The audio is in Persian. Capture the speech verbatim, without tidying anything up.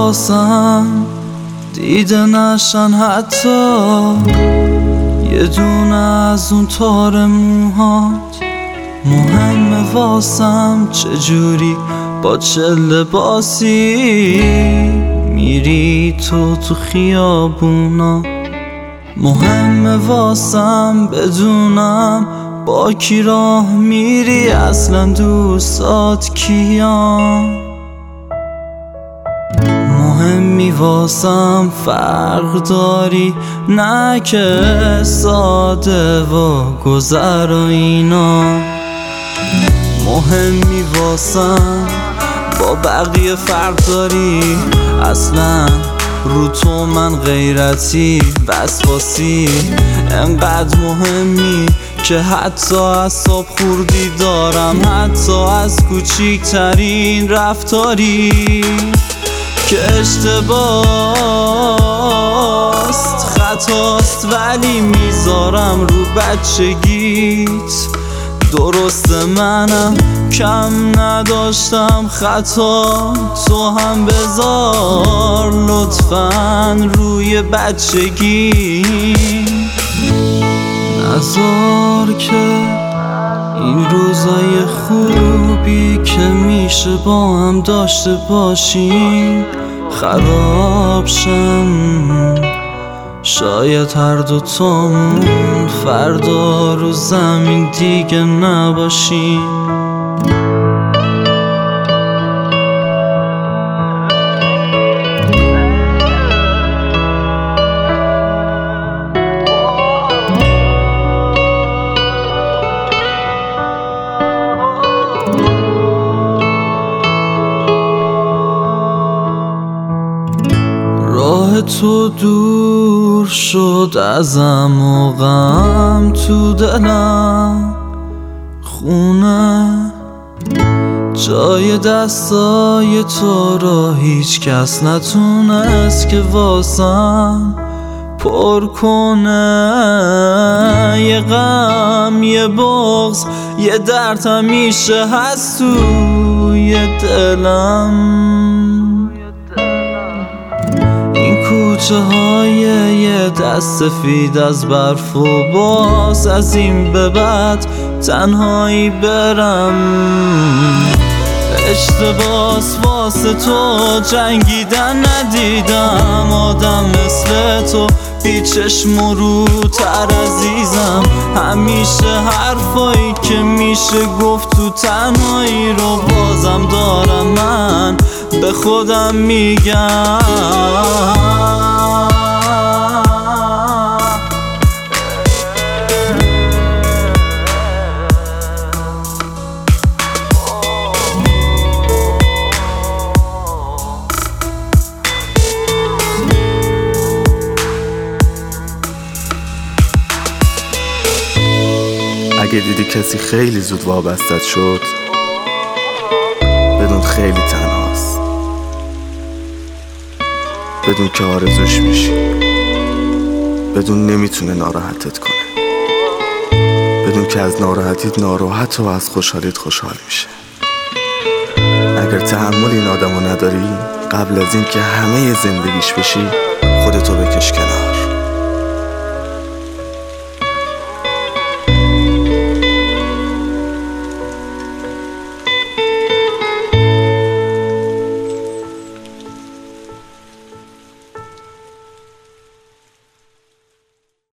واسم دیده نشن حتی یه دونه از اون تار موهات. مهمه واسم چجوری با چه لباسی میری تو تو خیابونا. مهمه واسم بدونم با کی راه میری، اصلا دوستات کیان. مهمی واسم فرق داری، نه که ساده و گذر و اینا. مهمی واسم با بقیه فرق داری، اصلا رو تو من غیرتی وسواسی. انقدر مهمی که حتی از صبح خوردی دارم، حتی از کوچیکترین رفتاری که اشتباست خطاست، ولی میذارم رو بچگیت. درسته منم کم نداشتم خطا، تو هم بذار لطفاً روی بچگی. نذار که این روزای خوبی که میشه با هم داشته باشیم خراب شم. شاید هر دوتامون فردا رو زمین دیگه نباشیم. راه تو دور شد ازم و غم تو دلم خونه. جای دستای تو را هیچ کس نتونست که واسم پر کنه. یه غم یه بغض یه درد همیشه هست توی دلم. کوچه های یه دست سفید از برف و باز از این به بعد تنهایی برم. اشتباس واسه تو جنگیدن ندیدم، آدم مثل تو بی چشم و روتر عزیزم. همیشه حرفایی که میشه گفت تو تنهایی رو بازم دارم من به خودم میگم. اگه دیدی کسی خیلی زود وابستت شد بدون خیلی تنهاست، بدون که آرزوش میشی، بدون نمیتونه ناراحتت کنه، بدون که از ناراحتیت ناراحت و از خوشحالیت خوشحال میشه. اگر تحمل این آدمو نداری قبل از این که همه زندگیش بشی خودتو بکش کنار.